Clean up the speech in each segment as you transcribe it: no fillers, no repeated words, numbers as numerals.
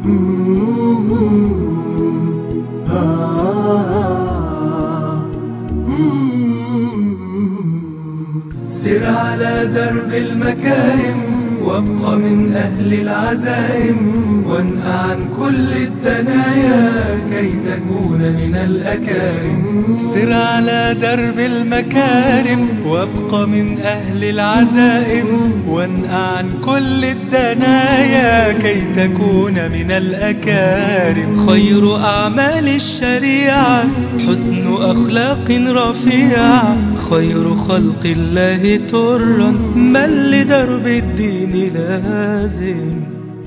سر على درب المكارم وابق من أهل العزائم وانأ عن كل الدنايا كي تكون من الأكارم. سر على درب المكارم وابق من أهل العزائم وانأ عن كل الدنايا كي تكون من الأكارم. خير أعمال الشريعة حسن أخلاق رفيعة خير خلق الله ترا من لدرب الدين لازم.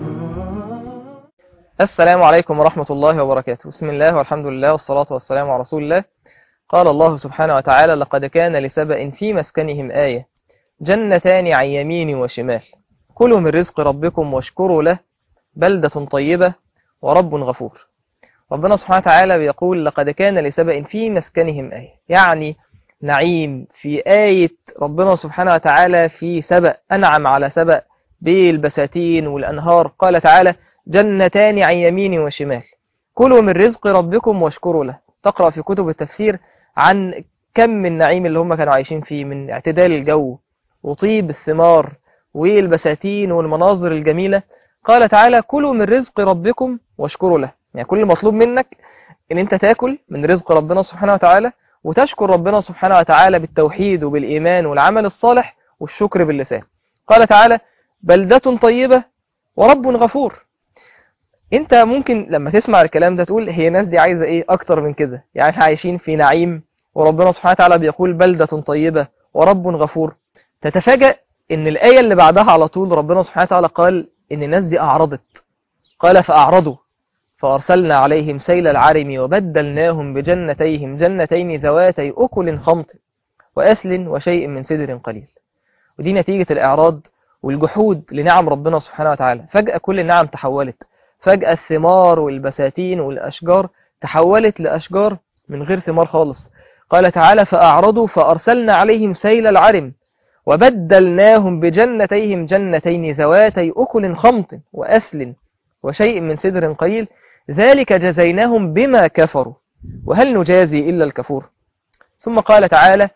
السلام عليكم ورحمة الله وبركاته. بسم الله والحمد لله والصلاة والسلام على رسول الله. قال الله سبحانه وتعالى: لقد كان لسبأ في مسكنهم آية جنتان عن يمين وشمال كلوا من رزق ربكم واشكروا له بلدة طيبة ورب غفور. ربنا سبحانه وتعالى بيقول: لقد كان لسبأ في مسكنهم آية، يعني نعيم في آية ربنا سبحانه وتعالى في سبأ، أنعم على سبأ بالبساتين والأنهار. قال تعالى: جنتان عن يمين وشمال كلوا من رزق ربكم واشكروا له. تقرأ في كتب التفسير عن كم من نعيم اللي هم كانوا عايشين فيه، من اعتدال الجو وطيب الثمار والبساتين والمناظر الجميلة. قال تعالى: كلوا من رزق ربكم واشكروا له، يعني كل مطلوب منك ان انت تاكل من رزق ربنا سبحانه وتعالى وتشكر ربنا سبحانه وتعالى بالتوحيد وبالإيمان والعمل الصالح والشكر باللسان. قال تعالى: بلدة طيبة ورب غفور. انت ممكن لما تسمع الكلام ده تقول: هي الناس دي عايزة ايه اكتر من كده؟ يعني احنا عايشين في نعيم وربنا سبحانه وتعالى بيقول بلدة طيبة ورب غفور. تتفاجأ ان الآية اللي بعدها على طول ربنا سبحانه وتعالى قال ان الناس دي أعرضت. قال: فأعرضوا فأرسلنا عليهم سيل العرم وبدلناهم بجنتيهم جنتين ذواتي أكل خمط وأثل وشيء من سدر قليل. ودي نتيجة الإعراض والجحود لنعم ربنا سبحانه وتعالى. فجأة كل النعم تحولت، فجأة الثمار والبساتين والأشجار تحولت لأشجار من غير ثمار خالص. قال تعالى: فأعرضوا فأرسلنا عليهم سيل العرم وبدلناهم بجنتيهم جنتين ذواتي أكل خمط وأثل وشيء من سدر قليل ذلك جزيناهم بما كفروا وهل نجازي إلا الكفور. ثم قال تعالى: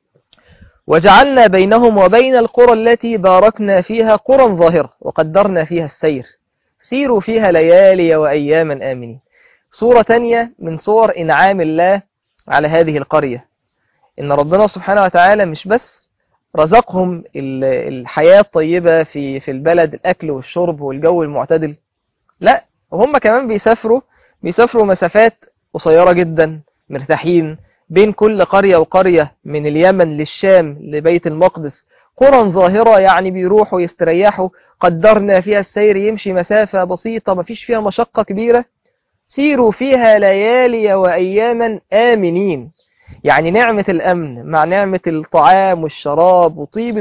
وجعلنا بينهم وبين القرى التي باركنا فيها قرى ظاهرة وقدرنا فيها السير سيروا فيها ليالي وأياما آمنين. صورة تانية من صور إنعام الله على هذه القرية، إن ربنا سبحانه وتعالى مش بس رزقهم الحياة الطيبة في البلد، الأكل والشرب والجو المعتدل، لا، وهم كمان بيسافروا مسافات قصيرة جدا مرتاحين بين كل قرية وقرية، من اليمن للشام لبيت المقدس. قرى ظاهرة يعني بيروحوا يستريحوا، قدرنا فيها السير يمشي مسافة بسيطة مفيش فيها مشقة كبيرة. سيروا فيها ليالي وأياما آمنين، يعني نعمة الأمن مع نعمة الطعام والشراب وطيب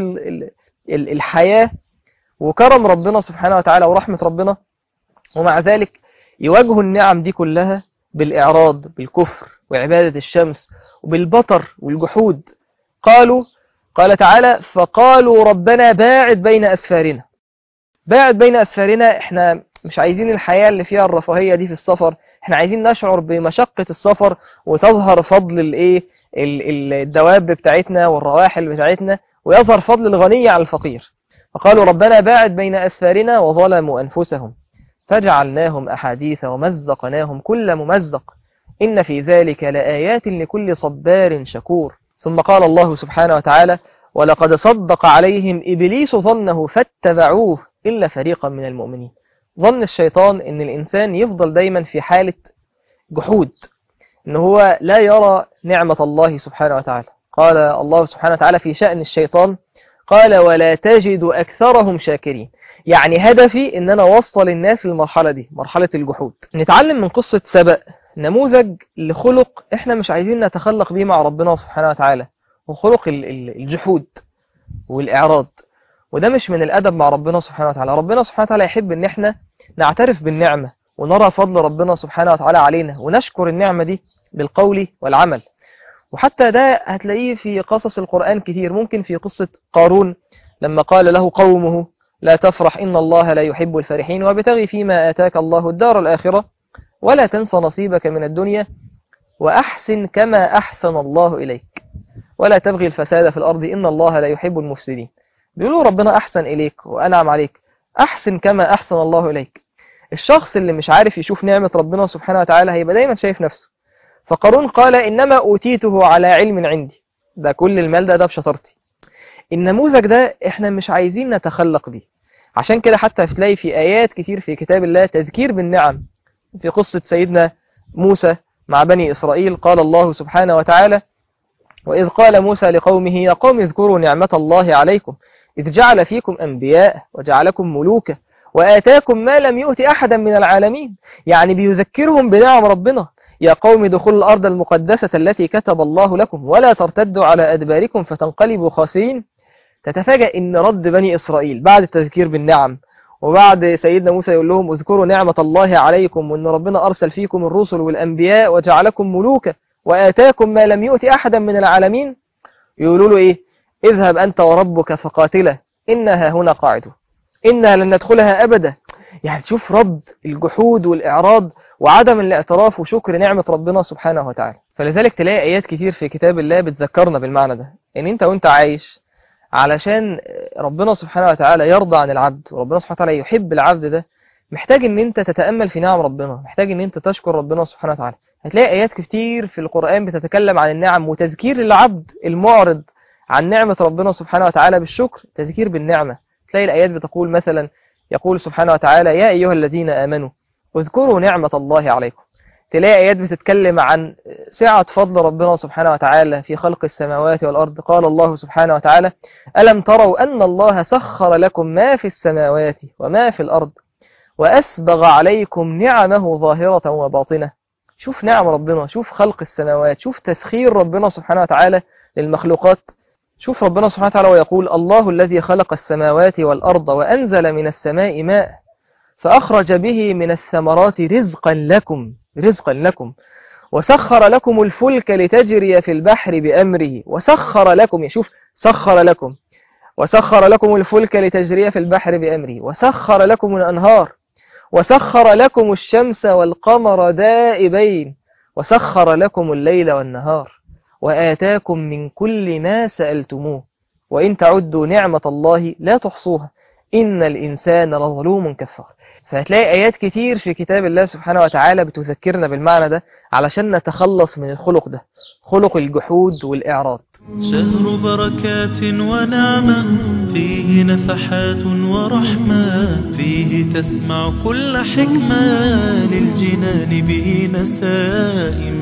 الحياة وكرم ربنا سبحانه وتعالى ورحمة ربنا، ومع ذلك يواجهوا النعم دي كلها بالإعراض بالكفر وعبادة الشمس وبالبطر والجحود. قال تعالى: فقالوا ربنا باعد بين أسفارنا. باعد بين أسفارنا، احنا مش عايزين الحياة اللي فيها الرفاهية دي في السفر، احنا عايزين نشعر بمشقة السفر وتظهر فضل الدواب بتاعتنا والرواحل بتاعتنا، ويظهر فضل الغني على الفقير. فقالوا ربنا باعد بين أسفارنا وظلموا أنفسهم فجعلناهم أحاديث ومزقناهم كل ممزق إن في ذلك لآيات لكل صبار شكور. ثم قال الله سبحانه وتعالى: ولقد صدق عليهم إبليس ظنه فاتبعوه إلا فريقا من المؤمنين. ظن الشيطان إن الإنسان يفضل دايما في حالة جحود، إن هو لا يرى نعمة الله سبحانه وتعالى. قال الله سبحانه وتعالى في شأن الشيطان: قال: ولا تجد أكثرهم شاكرين. يعني هدفي ان انا اوصل الناس للمرحلة دي، مرحلة الجحود. نتعلم من قصة سبأ نموذج لخلق احنا مش عايزين نتخلق بيه مع ربنا سبحانه وتعالى، وخلق الجحود والإعراض. وده مش من الأدب مع ربنا سبحانه وتعالى. ربنا سبحانه وتعالى يحب ان احنا نعترف بالنعمة ونرى فضل ربنا سبحانه وتعالى علينا ونشكر النعمة دي بالقول والعمل. وحتى ده هتلاقيه في قصص القرآن كتير. ممكن في قصة قارون لما قال له قومه لا تفرح إن الله لا يحب الفرحين وابتغ فيما آتاك الله الدار الآخرة ولا تنس نصيبك من الدنيا وأحسن كما أحسن الله إليك ولا تبغي الفساد في الأرض إن الله لا يحب المفسدين. بيقولوا ربنا أحسن إليك وأنعم عليك، أحسن كما أحسن الله إليك. الشخص اللي مش عارف يشوف نعمة ربنا سبحانه وتعالى هيبقى دايما شايف نفسه. فقارون قال إنما أوتيته على علم عندي، ده كل المال ده بشطارتي. النموذج ده احنا مش عايزين نتخلق بيه، عشان كده حتى تلاقي في آيات كتير في كتاب الله تذكير بالنعم. في قصة سيدنا موسى مع بني إسرائيل قال الله سبحانه وتعالى: وإذ قال موسى لقومه يا قوم اذكروا نعمة الله عليكم إذ جعل فيكم أنبياء وجعلكم ملوكا وآتاكم ما لم يؤت أحدا من العالمين. يعني بيذكرهم بنعم ربنا. يا قوم ادخلوا الأرض المقدسة التي كتب الله لكم ولا ترتدوا على أدباركم فتنقلبوا خاسرين. تتفاجأ إن رد بني إسرائيل بعد التذكير بالنعم وبعد سيدنا موسى يقول لهم اذكروا نعمة الله عليكم وإن ربنا أرسل فيكم الرسل والأنبياء وجعلكم ملوكا وآتاكم ما لم يؤت أحدا من العالمين، يقولوا له إيه؟ اذهب أنت وربك فقاتلا إنها هنا قاعدة إنها لن ندخلها أبدا. يعني تشوف رد الجحود والإعراض وعدم الاعتراف وشكر نعمة ربنا سبحانه وتعالى. فلذلك تلاقي آيات كتير في كتاب الله بتذكرنا بالمعنى ده، إن أنت وأنت عايش علشان ربنا سبحانه وتعالى يرضى عن العبد وربنا سبحانه وتعالى يحب العبد ده، محتاج ان انت تتأمل في نعم ربنا، محتاج ان انت تشكر ربنا سبحانه وتعالى. هتلاقي آيات كتير في القرآن بتتكلم عن النعم وتذكير للعبد المعرض عن نعمة ربنا سبحانه وتعالى بالشكر، تذكير بالنعمة. تلاقي الآيات بتقول مثلا، يقول سبحانه وتعالى يا أيها الذين آمنوا اذكروا نعمة الله عليكم. تلاقي آيات بتتكلم عن سعة فضل ربنا سبحانه وتعالى في خلق السماوات والأرض. قال الله سبحانه وتعالى ألم تروا أن الله سخر لكم ما في السماوات وما في الأرض وأسبغ عليكم نعمه ظاهرة وباطنة. شوف نعم ربنا، شوف خلق السماوات، شوف تسخير ربنا سبحانه وتعالى للمخلوقات. شوف ربنا سبحانه وتعالى ويقول الله الذي خلق السماوات والأرض وأنزل من السماء ماء فأخرج به من الثمرات رزقا لكم وسخر لكم الفلك لتجري في البحر بأمره وسخر لكم، شوف سخر لكم، وسخر لكم الفلك لتجري في البحر بأمره وسخر لكم الأنهار وسخر لكم الشمس والقمر دائبين وسخر لكم الليل والنهار وآتاكم من كل ما سألتموه وإن تعدوا نعمة الله لا تحصوها إن الإنسان لظلوم كفار. فهتلاقي آيات كتير في كتاب الله سبحانه وتعالى بتذكرنا بالمعنى ده علشان نتخلص من الخلق ده، خلق الجحود والإعراض. شهر بركات ونعمة فيه نفحات ورحمة فيه تسمع كل حكمة للجنان به نسائم.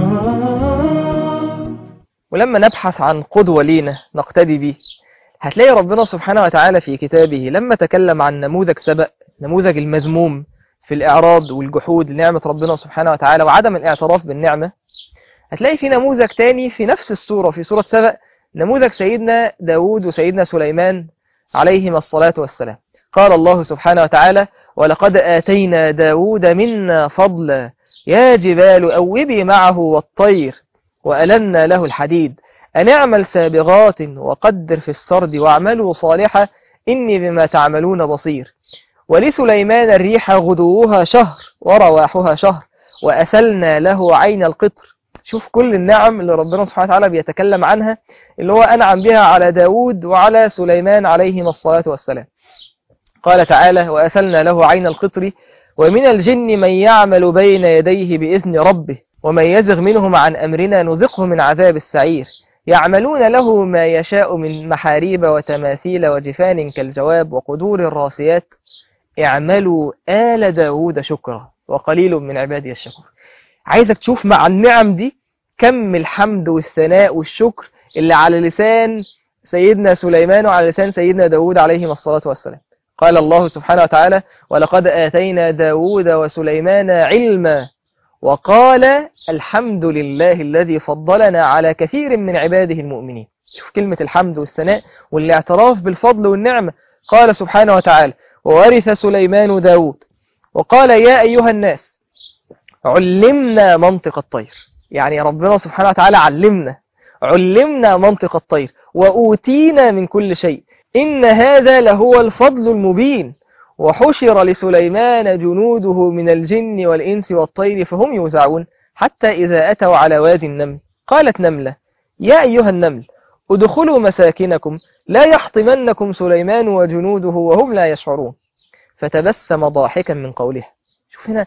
ولما نبحث عن قدوة لينا نقتدي به هتلاقي ربنا سبحانه وتعالى في كتابه لما تكلم عن نموذج سبأ، نموذج المذموم في الإعراض والجحود لنعمة ربنا سبحانه وتعالى وعدم الاعتراف بالنعمة، هتلاقي في نموذج تاني في نفس السورة في سورة سبأ، نموذج سيدنا داود وسيدنا سليمان عليهما الصلاة والسلام. قال الله سبحانه وتعالى ولقد آتينا داود منا فضلا يا جبال أوبي معه والطير وألنا له الحديد أن اعمل سابغات وقدر في السرد واعملوا صالحا إني بما تعملون بصير. ولسليمان الريح غدوها شهر ورواحها شهر وأسلنا له عين القطر. شوف كل النعم اللي ربنا سبحانه وتعالى بيتكلم عنها اللي هو أنعم بها على داود وعلى سليمان عليهما الصلاة والسلام. قال تعالى وأسلنا له عين القطر ومن الجن من يعمل بين يديه بإذن ربه ومن يزغ منهم عن أمرنا نذقه من عذاب السعير يعملون له ما يشاء من محاريب وتماثيل وجفان كالجواب وقدور الراسيات اعملوا آل داود شكرا وقليل من عبادي الشكور. عايزك تشوف مع النعم دي كم الحمد والثناء والشكر اللي على لسان سيدنا سليمان وعلى لسان سيدنا داود عليهما الصلاة والسلام. قال الله سبحانه وتعالى ولقد آتينا داود وسليمان علما وقال الحمد لله الذي فضلنا على كثير من عباده المؤمنين. شوف كلمة الحمد والثناء والاعتراف بالفضل والنعمة. قال سبحانه وتعالى وورث سليمان داود وقال يا أيها الناس علمنا منطق الطير. يعني ربنا سبحانه وتعالى علمنا منطق الطير وأوتينا من كل شيء. إن هذا لهو الفضل المبين وحشر لسليمان جنوده من الجن والإنس والطير فهم يوزعون حتى إذا أتوا على وادي النمل قالت نملة يا أيها النمل ادخلوا مساكنكم لا يحطمنكم سليمان وجنوده وهم لا يشعرون فتبسم ضاحكا من قولها. شوف هنا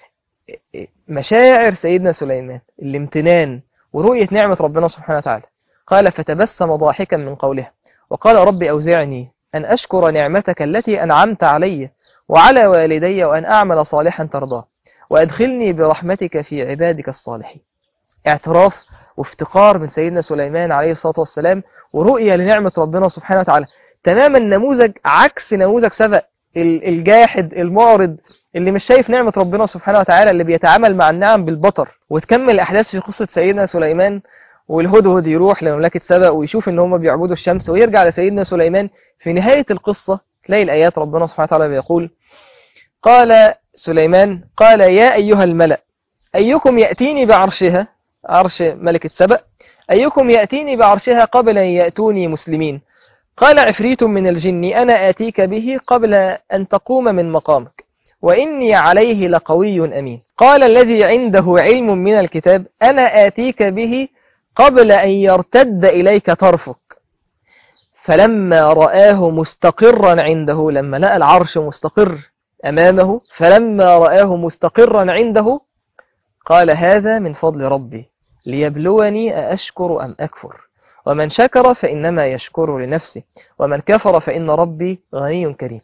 مشاعر سيدنا سليمان، الامتنان ورؤية نعمة ربنا سبحانه وتعالى. قال فتبسم ضاحكا من قولها وقال رب أوزعني أن أشكر نعمتك التي أنعمت علي وعلى والدي وأن أعمل صالحا ترضاه وأدخلني برحمتك في عبادك الصالحين. اعتراف وافتقار من سيدنا سليمان عليه الصلاة والسلام ورؤية لنعمة ربنا سبحانه وتعالى. تماما نموذج عكس نموذج سبأ، الجاحد المعرض اللي مش شايف نعمة ربنا سبحانه وتعالى، اللي بيتعامل مع النعم بالبطر. وتكمل الأحداث في قصة سيدنا سليمان والهدهد يروح لمملكة سبأ ويشوف ان هم بيعبدوا الشمس، ويرجع لسيدنا سليمان في نهاية القصة تلاقي الآيات ربنا سبحانه وتعالى بيقول قال سليمان قال يا أيها الملأ أيكم يأتيني بعرشها، عرش ملكة سبأ، أيكم يأتيني بعرشها قبل أن يأتوني مسلمين. قال عفريت من الجن أنا آتيك به قبل أن تقوم من مقامك وإني عليه لقوي أمين. قال الذي عنده علم من الكتاب أنا آتيك به قبل أن يرتد إليك طرفك. فلما رآه مستقرا عنده، لما لقى العرش مستقر أمامه، فلما رآه مستقرا عنده قال هذا من فضل ربي ليبلوني أأشكر أم أكفر ومن شكر فإنما يشكر لنفسه ومن كفر فإن ربي غني كريم.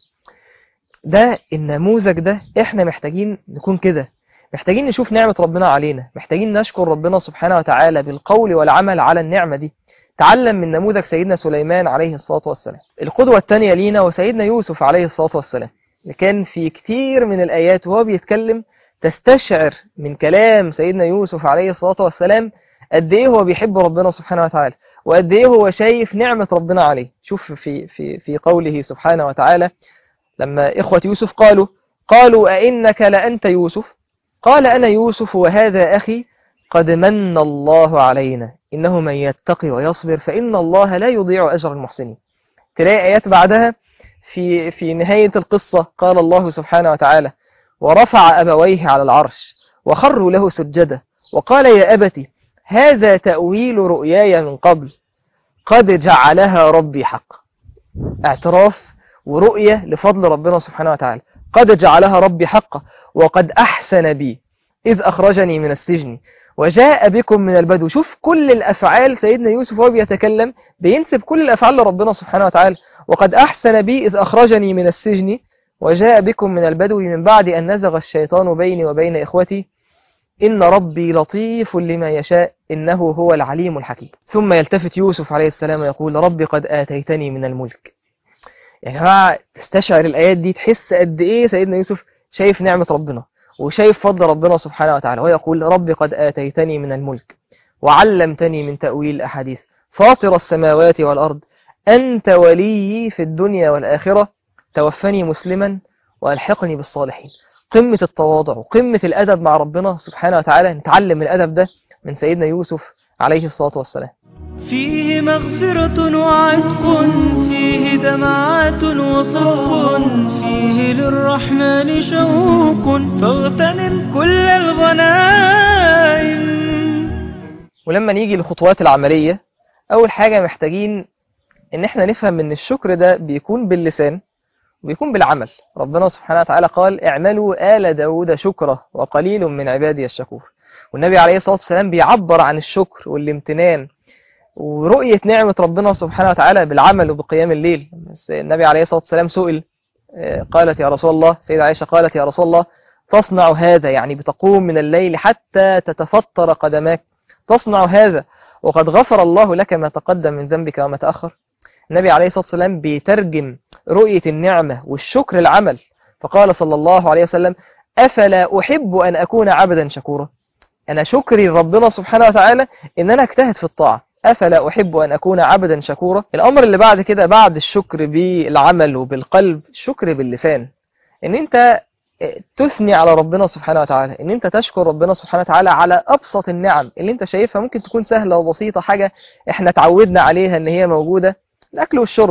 ده النموذج ده احنا محتاجين نكون كده، محتاجين نشوف نعمة ربنا علينا، محتاجين نشكر ربنا سبحانه وتعالى بالقول والعمل على النعمة دي. تعلم من نموذج سيدنا سليمان عليه الصلاة والسلام. القدوة الثانية لينا وسيدنا يوسف عليه الصلاة والسلام، اللي كان في كتير من الآيات وهو بيتكلم تستشعر من كلام سيدنا يوسف عليه الصلاة والسلام قد ايه هو بيحب ربنا سبحانه وتعالى وقد ايه هو شايف نعمة ربنا عليه. شوف في قوله سبحانه وتعالى لما إخوة يوسف قالوا أئنك لأنت يوسف قال أنا يوسف وهذا أخي قد من الله علينا إنه من يتقي ويصبر فإن الله لا يضيع أجر المحسنين. تلاقي آيات بعدها في نهاية القصة قال الله سبحانه وتعالى ورفع أبويه على العرش وخروا له سجدا وقال يا أبت هذا تأويل رؤياي من قبل قد جعلها ربي حق. اعتراف ورؤية لفضل ربنا سبحانه وتعالى. قد جعلها ربي حقا وقد أحسن بي إذ أخرجني من السجن وجاء بكم من البدو. شوف كل الأفعال سيدنا يوسف وهو بيتكلم بينسب كل الأفعال لربنا سبحانه وتعالى. وقد أحسن بي إذ أخرجني من السجن وجاء بكم من البدو من بعد أن نزغ الشيطان بيني وبين إخوتي إن ربي لطيف لما يشاء إنه هو العليم الحكيم. ثم يلتفت يوسف عليه السلام ويقول ربي قد آتيتني من الملك. يا جماعة تستشعر الآيات دي تحس قد إيه سيدنا يوسف شايف نعمة ربنا وشايف فضل ربنا سبحانه وتعالى، ويقول ربي قد آتيتني من الملك وعلمتني من تأويل الأحاديث فاطر السماوات والأرض أنت وليي في الدنيا والآخرة توفني مسلما وألحقني بالصالحين. قمة التواضع وقمة الأدب مع ربنا سبحانه وتعالى. نتعلم الأدب ده من سيدنا يوسف عليه الصلاة والسلام. فيه مغفرة وعتق فيه دمعات وصدق فيه للرحمن شوق فاغتنم كل الغنائم. ولما نيجي للخطوات العملية، أول حاجة محتاجين إن احنا نفهم إن الشكر ده بيكون باللسان وبيكون بالعمل. ربنا سبحانه وتعالى قال اعملوا آل داود شكرا وقليل من عبادي الشكور. والنبي عليه الصلاة والسلام بيعبر عن الشكر والامتنان ورؤية نعمة ربنا سبحانه وتعالى بالعمل وبقيام الليل. النبي عليه الصلاة والسلام سئل قالت يا رسول الله، سيدة عائشة قالت يا رسول الله تصنع هذا، يعني بتقوم من الليل حتى تتفطر قدماك، تصنع هذا وقد غفر الله لك ما تقدم من ذنبك وما تأخر. النبي عليه الصلاة والسلام بيترجم رؤية النعمة والشكر العمل، فقال صلى الله عليه وسلم أفلا أحب أن أكون عبدا شكورا. أنا شكري ربنا سبحانه وتعالى إن أنا اجتهد في الطاعة. أفلا أحب أن أكون عبدا شكورا. الأمر اللي بعد كده بعد الشكر بالعمل وبالقلب، الشكر باللسان، إن أنت تثني على ربنا سبحانه وتعالى، إن أنت تشكر ربنا سبحانه وتعالى على أبسط النعم اللي أنت شايفها ممكن تكون سهلة وبسيطة، حاجة إحنا تعودنا عليها إن هي موجودة، الأكل والشرب.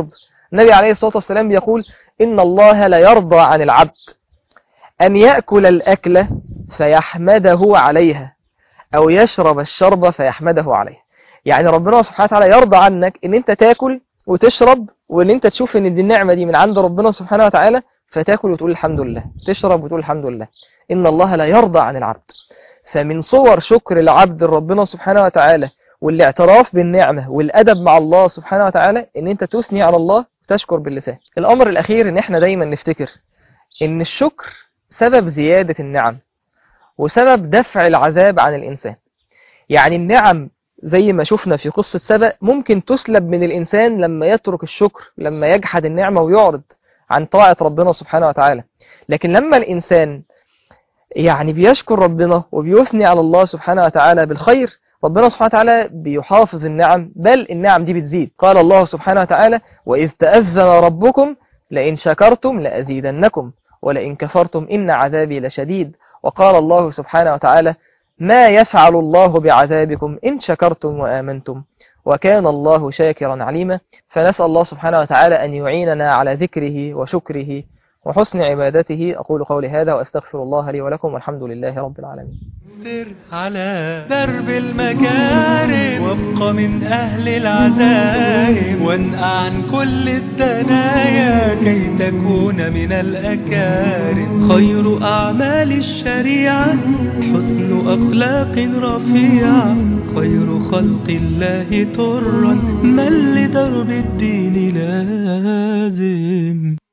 النبي عليه الصلاة والسلام يقول إن الله لا يرضى عن العبد أن يأكل الأكلة فيحمده عليها أو يشرب الشرب فيحمده عليها. يعني ربنا سبحانه وتعالى يرضى عنك إن أنت تاكل وتشرب، وإن أنت تشوف إن دي النعمة دي من عند ربنا سبحانه وتعالى، فتاكل وتقول الحمد لله، تشرب وتقول الحمد لله. إن الله لا يرضى عن العبد. فمن صور شكر العبد ربنا سبحانه وتعالى والاعتراف بالنعمة والأدب مع الله سبحانه وتعالى إن أنت تثني على الله وتشكر باللسان. الأمر الأخير إن إحنا دايما نفتكر إن الشكر سبب زيادة النعم وسبب دفع العذاب عن الإنسان. يعني النعم زي ما شفنا في قصة سبأ ممكن تسلب من الإنسان لما يترك الشكر، لما يجحد النعمة ويعرض عن طاعة ربنا سبحانه وتعالى. لكن لما الإنسان يعني بيشكر ربنا وبيثني على الله سبحانه وتعالى بالخير، ربنا سبحانه وتعالى بيحافظ النعم، بل النعم دي بتزيد. قال الله سبحانه وتعالى وإذ تأذن ربكم لئن شكرتم لأزيدنكم ولئن كفرتم إن عذابي لشديد. وقال الله سبحانه وتعالى ما يفعل الله بعذابكم إن شكرتم وآمنتم وكان الله شاكرا عليما. فنسأل الله سبحانه وتعالى أن يعيننا على ذكره وشكره وحسن عبادته. أقول قولي هذا وأستغفر الله لي ولكم والحمد لله رب العالمين. سر على درب المكارم وابق من أهل العزائم وانقع عن كل الدنايا كي تكون من الأكارم. خير أعمال الشريعة حسن أخلاق رفيعة خير خلق الله ترا من لدرب الدين لازم.